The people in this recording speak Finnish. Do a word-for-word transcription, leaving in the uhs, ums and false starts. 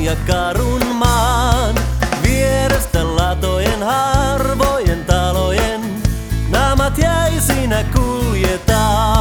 ja karun maan. Vierestä latojen harvojen talojen, naamat jäisinä kuljetaan.